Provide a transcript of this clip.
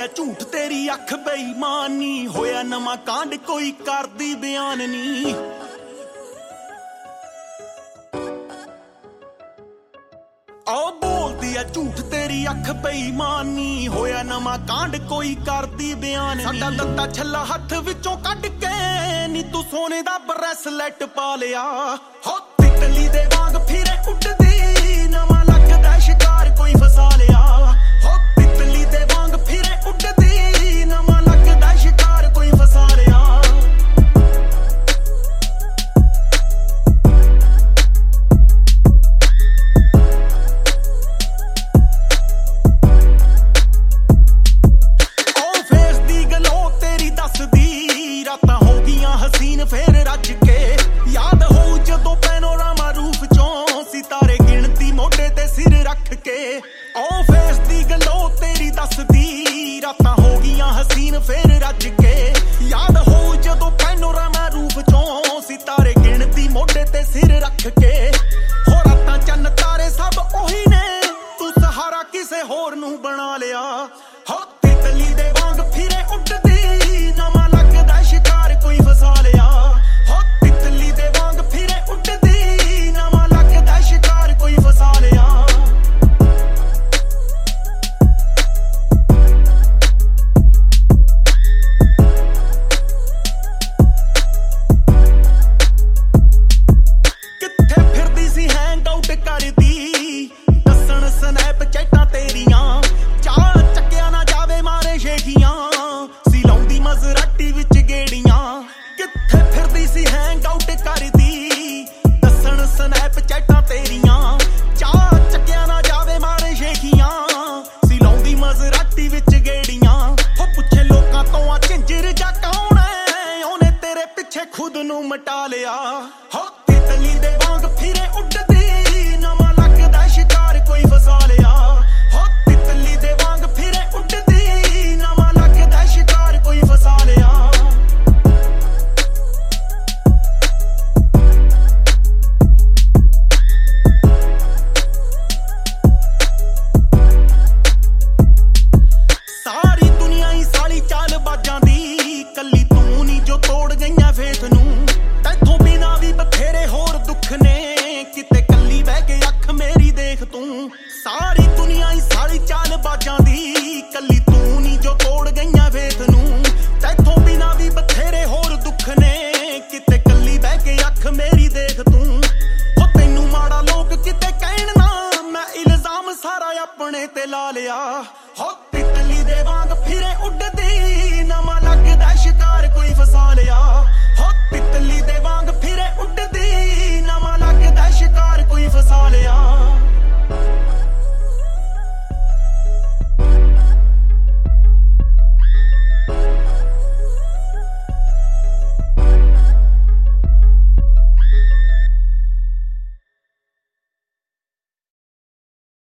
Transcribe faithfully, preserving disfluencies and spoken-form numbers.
ਬੋਲਦੀ ਐ ਝੂਠ ਤੇਰੀ ਅੱਖ ਬੇਈਮਾਨੀ ਹੋਇਆ ਨਵਾਂ ਕਾਂਡ ਕੋਈ ਕਰਦੀ ਬਿਆਨ ਨੀ ਆ ਬੋਲਦੀ ਐ ਝੂਠ ਤੇਰੀ ਅੱਖ ਬੇਈਮਾਨੀ ਹੋਇਆ ਨਵਾਂ ਕਾਂਡ ਕੋਈ ਕਰਦੀ ਬਿਆਨ ਨੀ ਸਾਡਾ ਲੱਤਾ ਛੱਲਾ ਹੱਥ ਵਿੱਚੋਂ ਕੱਢ ਕੇ ਨੀ ਤੂੰ ਸੋਨੇ ਦਾ ਬਰੈਸਲੈਟ ਪਾ ਲਿਆ ਹੋ ਤਿਤਲੀ ਦੇ ਵਾਂਗ ਫਿਰੇ ਉੱਡਦੀ ਨਵਾਂ ਲੱਗਦਾ ਸ਼ਿਕਾਰ ਕੋਈ ਫਸਾ ਲਿਆ ਹੋ ਤਿਤਲੀ ਦੇ ਵਾਂਗ ਫਿਰੇ ਉੱਡਦੀ ਨਵਾਂ ਲੱਗਦਾ ਸ਼ਿਕਾਰ ਕੋਈ ਫਸਾ ਲਿਆ ਉਹ ਫੇਸ ਦੀ ਗਲੋ ਤੇਰੀ ਦੱਸਦੀ ਰਾਤਾਂ ਹੋ ਗਈਆਂ ਹਸੀਨ ਫੇਰ ਰੱਜ ਕੇ ਯਾਦ ਹੋਊ ਜਦੋਂ ਪੈਨੋਰਾਮਾ ਰੂਫ ਚੋਂ ਸਿਤਾਰੇ ਗਿਣਤੀ ਮੋਢੇ ਤੇ ਸਿਰ ਰੱਖ ਕੇ ਉਹ ਫੇਸ ਦੀ ਗਲੋ ਤੇਰੀ ਦੱਸਦੀ ਰਾਤਾਂ ਹੋ ਗਈਆਂ ਹਸੀਨ ਫੇਰ ਰੱਜ ਕੇ ਯਾਦ ਹੋਊ ਜਦੋਂ ਪੈਨੋਰਾਮਾ ਰੂਫ ਚੋਂ ਸਿਤਾਰੇ ਗਿਣਤੀ ਮੋਢੇ ਤੇ ਸਿਰ ਰੱਖ ਕੇ ਹੋ ਰਾਤਾਂ ਚੰਨ ਤਾਰੇ ਸਭ ਉਹੀ ਨੇ ਤੂੰ ਸਹਾਰਾ ਕਿਸੇ ਹੋਰ ਨੂੰ ਬਣਾ ਲਿਆ ਹੋ ਤਿਤਲੀ ਦੇ ਵਾਂਗ ਫਿਰੇ ਉੱਡਦੀ ਨਵਾਂ ਲੱਗਦਾ ਸ਼ਿਕਾਰ ਕੋਈ ਫਸਾ ਲਿਆ ਹੋ ਤਿਤਲੀ ਦੇ ਵਾਂਗ ਫਿਰੇ ਉੱਡਦੀ ਨਵਾਂ ਲੱਗਦਾ ਸ਼ਿਕਾਰ ਕੋਈ ਫਸਾ ਲਿਆ ਕਿੱਥੇ ਫਿਰਦੀ ਸੀ ਹੈਂਗ ਆਊਟ ਕਰਦੀ ਦੱਸਣ ਸਨੈਪ ਚੈਟਾਂ ਤੇਰੀਆਂ ਚਾਹ ਚੱਕਿਆ ਨਾ ਜਾਵੇ ਮਾਰੇ ਸ਼ੇਖੀਆਂ ਸੀ ਲਾਉਂਦੀ ਮਜ਼ਰਾਟੀ ਵਿੱਚ ਗੇੜੀਆਂ ਕਿੱਥੇ ਫਿਰਦੀ ਸੀ ਹੈਂਗ ਆਊਟ ਕਰਦੀ ਦੱਸਣ ਸਨੈਪ ਚੈਟਾਂ ਤੇਰੀਆਂ ਚਾਹ ਚੱਕਿਆ ਨਾ ਜਾਵੇ ਮਾਰੇ ਸ਼ੇਖੀਆਂ ਸੀ ਲਾਉਂਦੀ ਮਜ਼ਰਾਟੀ ਵਿੱਚ ਗੇੜੀਆਂ ਹੋ ਪੁੱਛੇ ਲੋਕਾਂ ਤੋਂ ਆ ਝਿੰਜਰ ਜਾ ਕੌਣ ਐ ਉਹਨੇ ਤੇਰੇ ਪਿੱਛੇ ਖੁਦ ਨੂੰ ਮਟਾ ਲਿਆ ਹੋ ਤਿਤਲੀ ਦੇ ਵਾਂਗ ਫਿਰੇ ਉੱਡਦੀ ਨਵਾਂ ਲੱਗਦਾ ਸ਼ਿਕਾਰ ਕੋਈ ਫਸਾ ਲਿਆ ਹੋ ਤਿਤਲੀ ਦੇ ਵਾਂਗ ਫਿਰੇ ਉੱਡਦੀ ਨਵਾਂ ਲੱਗਦਾ ਸ਼ਿਕਾਰ ਕੋਈ ਫਸਾ ਲਿਆ ਸਾਰੀ ਦੁਨੀਆ ਹੀ ਸਾਲੀ ਚਾਲ ਬਾਜਾਂ ਦੀ ਕੱਲੀ ਤੂੰ ਨੀ ਜੋ ਤੋੜ ਗਈਆਂ ਫੇਥ ਨੂੰ ਤੈਥੋਂ ਬਿਨਾ ਵੀ ਬਥੇਰੇ ਹੋਰ ਦੁੱਖ ਨੇ ਕਿਤੇ ਕੱਲੀ ਬਹਿ ਕੇ ਅੱਖ ਮੇਰੀ ਦੇਖ ਤੂੰ ਸਾਰੀ ਦੁਨੀਆ ਹੀ ਸਾਲੀ ਚਾਲ ਬਾਜਾਂ ਦੀ ਕੱਲੀ ਤੂੰ ਨੀ ਜੋ ਤੋੜ ਗਈਆਂ ਫੇਥ ਨੂੰ ਤੈਥੋਂ ਬਿਨਾ ਵੀ ਬਥੇਰੇ ਹੋਰ ਦੁੱਖ ਨੇ ਕਿਤੇ ਕੱਲੀ ਬਹਿ ਕੇ ਅੱਖ ਮੇਰੀ ਦੇਖ ਤੂੰ ਹੋ ਤੈਨੂੰ ਮਾੜਾ ਲੋਕ ਕਿਤੇ ਕਹਿਣ ਨਾ ਮੈਂ ਇਲਜ਼ਾਮ ਸਾਰਾ ਆਪਣੇ ਤੇ ਲਾ ਲਿਆ ਹੋ ਤਿਤਲੀ ਦੇ ਵਾਂਗ ਫਿਰੇ ਉੱਡਦੀ ਨਵਾਂ ਲੱਗਦਾ ਸ਼ਿਕਾਰ ਕੋਈ ਫਸਾ ਲਿਆ ਹੋ ਤਿਤਲੀ ਦੇ